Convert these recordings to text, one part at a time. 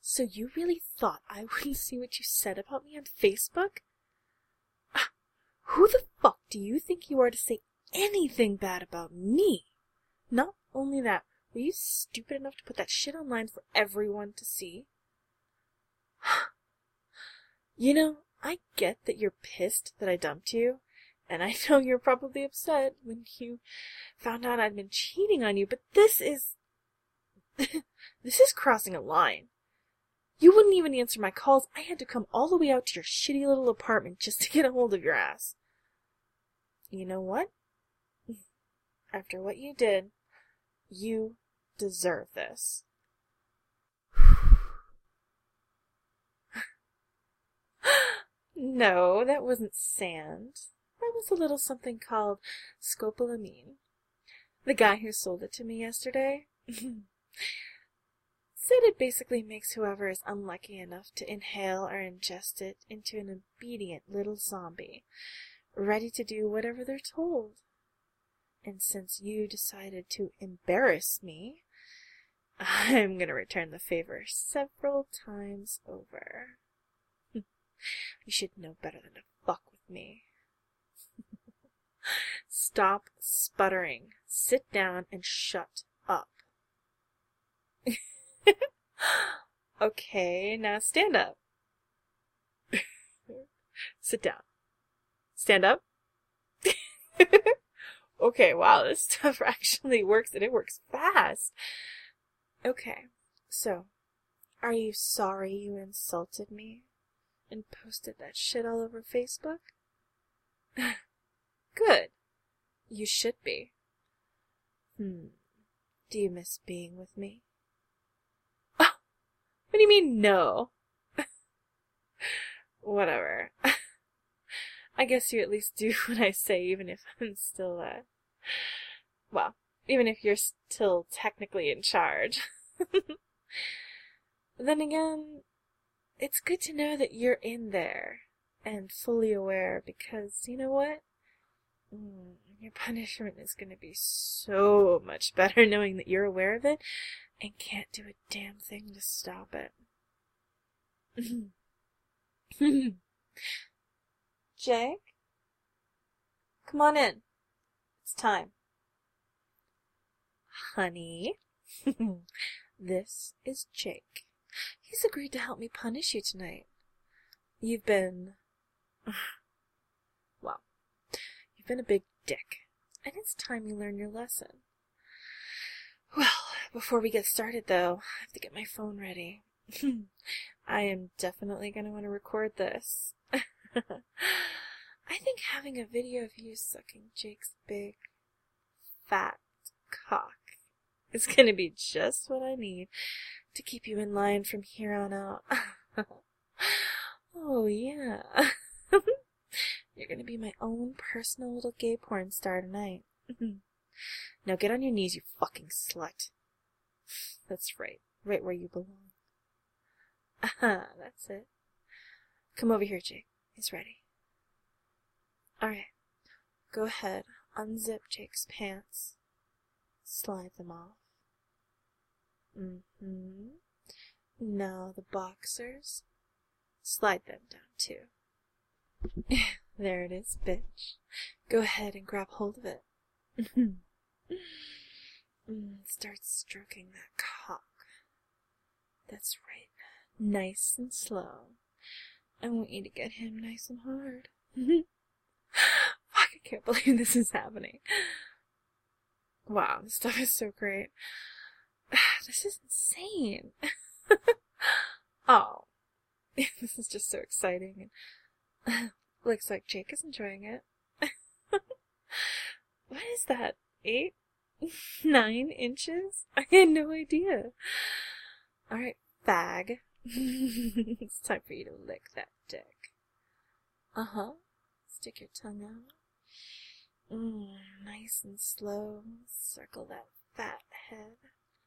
So you really thought I wouldn't see what you said about me on Facebook? Who the fuck do you think you are to say anything bad about me? Not only that, were you stupid enough to put that shit online for everyone to see? You know, I get that you're pissed that I dumped you, and I know you're probably upset when you found out I'd been cheating on you, but this is crossing a line. You wouldn't even answer my calls. I had to come all the way out to your shitty little apartment just to get a hold of your ass. You know what? After what you did, you deserve this. No, that wasn't sand. That was a little something called scopolamine. The guy who sold it to me yesterday said it basically makes whoever is unlucky enough to inhale or ingest it into an obedient little zombie, ready to do whatever they're told. And since you decided to embarrass me, I'm gonna return the favor several times over. You should know better than to fuck with me. Stop sputtering. Sit down and shut up. Okay, now stand up. Sit down. Stand up. Okay, wow, this stuff actually works, and it works fast. Okay, so, are you sorry you insulted me and posted that shit all over Facebook? Good. You should be. Do you miss being with me? Oh, what do you mean, no? Whatever. I guess you at least do what I say, even if I'm still, well, even if you're still technically in charge. Then again, it's good to know that you're in there and fully aware, because, you know what? Your punishment is going to be so much better knowing that you're aware of it and can't do a damn thing to stop it. Jake? Come on in. It's time. Honey, this is Jake. He's agreed to help me punish you tonight. You've been a big dick, and it's time you learn your lesson. Well, before we get started, though, I have to get my phone ready. I am definitely going to want to record this. I think having a video of you sucking Jake's big, fat cock is going to be just what I need to keep you in line from here on out. Oh, yeah. You're going to be my own personal little gay porn star tonight. Now get on your knees, you fucking slut. That's right. Right where you belong. That's it. Come over here, Jake. He's ready. Alright. Go ahead. Unzip Jake's pants. Slide them off. Now the boxers. Slide them down, too. There it is, bitch. Go ahead and grab hold of it. Start stroking that cock. That's right. Nice and slow. I want you to get him nice and hard. Fuck, I can't believe this is happening. Wow, this stuff is so great. This is insane. Oh. This is just so exciting. Looks like Jake is enjoying it. What is that? 8? 9 inches? I had no idea. Alright, fag. It's time for you to lick that dick. Uh-huh. Stick your tongue out. Nice and slow. Circle that fat head.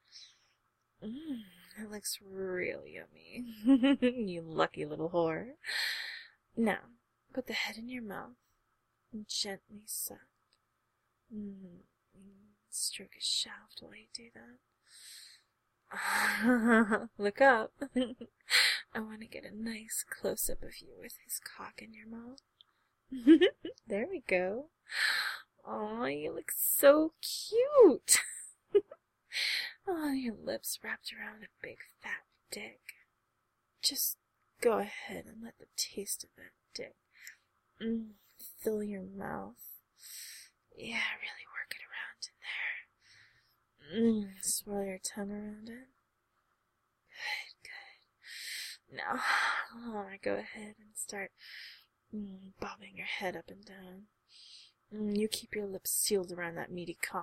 That looks real yummy. You lucky little whore. Now, put the head in your mouth and gently suck. Stroke his shaft while you do that. Look up. I want to get a nice close-up of you with his cock in your mouth. There we go. Oh, you look so cute. Oh, your lips wrapped around a big fat dick. Just go ahead and let the taste of that dick fill your mouth. Yeah, really work it around in there. Swirl your tongue around it. Good. Now, I want to go ahead and start bobbing your head up and down. You keep your lips sealed around that meaty cock.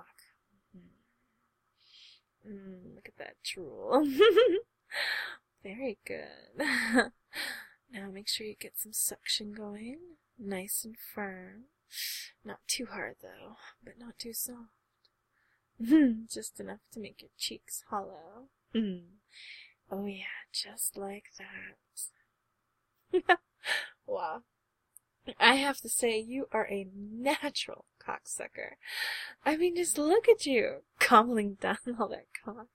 Look at that drool. Very good. Now make sure you get some suction going. Nice and firm. Not too hard though, but not too soft. Just enough to make your cheeks hollow. Oh yeah, just like that. Wow. I have to say, you are a natural cocksucker. I mean, just look at you, gobbling down all that cock.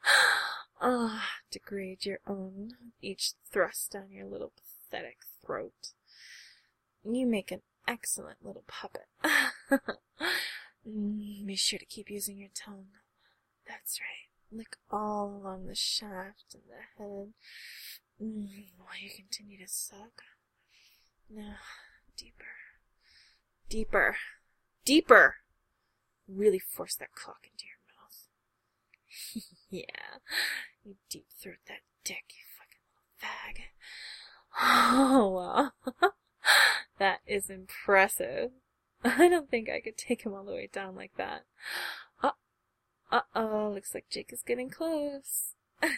Degrade your own, each thrust down your little pathetic throat. You make an excellent little puppet. Be sure to keep using your tongue. That's right. Lick all along the shaft and the head, while you continue to suck. Now, deeper. Deeper. Deeper! Really force that cock into your mouth. Yeah. You deep throat that dick, you fucking little fag. Oh, wow. That is impressive. I don't think I could take him all the way down like that. Uh-oh, looks like Jake is getting close.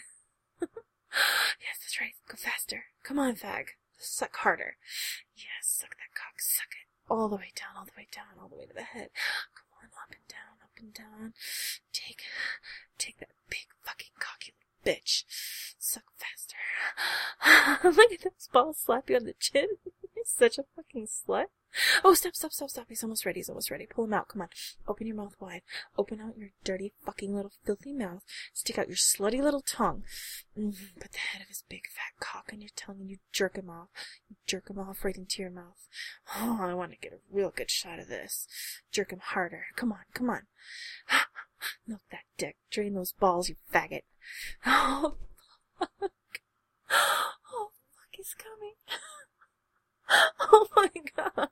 Yes, that's right. Go faster. Come on, fag. Suck harder. Yes, suck that cock. Suck it. All the way down, all the way down, all the way to the head. Come on, up and down, up and down. Take that big fucking cocky little bitch. Suck faster. Look at those balls slap you on the chin. You're such a fucking slut. Oh, stop. He's almost ready. Pull him out. Come on. Open your mouth wide. Open out your dirty fucking little filthy mouth. Stick out your slutty little tongue. Put the head of his big fat cock on your tongue and you jerk him off. You jerk him off right into your mouth. Oh, I want to get a real good shot of this. Jerk him harder. Come on. Milk that dick. Drain those balls, you faggot. Oh, fuck. Oh, fuck, he's coming. Oh my god.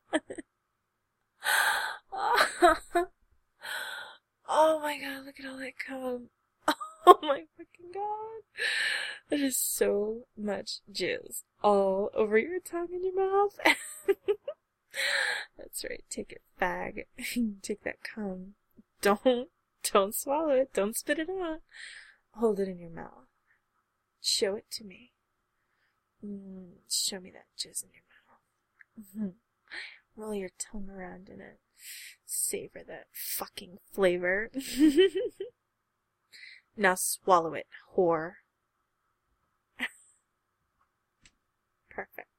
Oh my god, look at all that cum. Oh my fucking god. That is so much jizz all over your tongue and your mouth. That's right, take it, fag. Take that cum. Don't swallow it. Don't spit it out. Hold it in your mouth. Show it to me. Show me that jizz in your mouth. Roll your tongue around in it. Savor that fucking flavor. Now swallow it, whore. Perfect.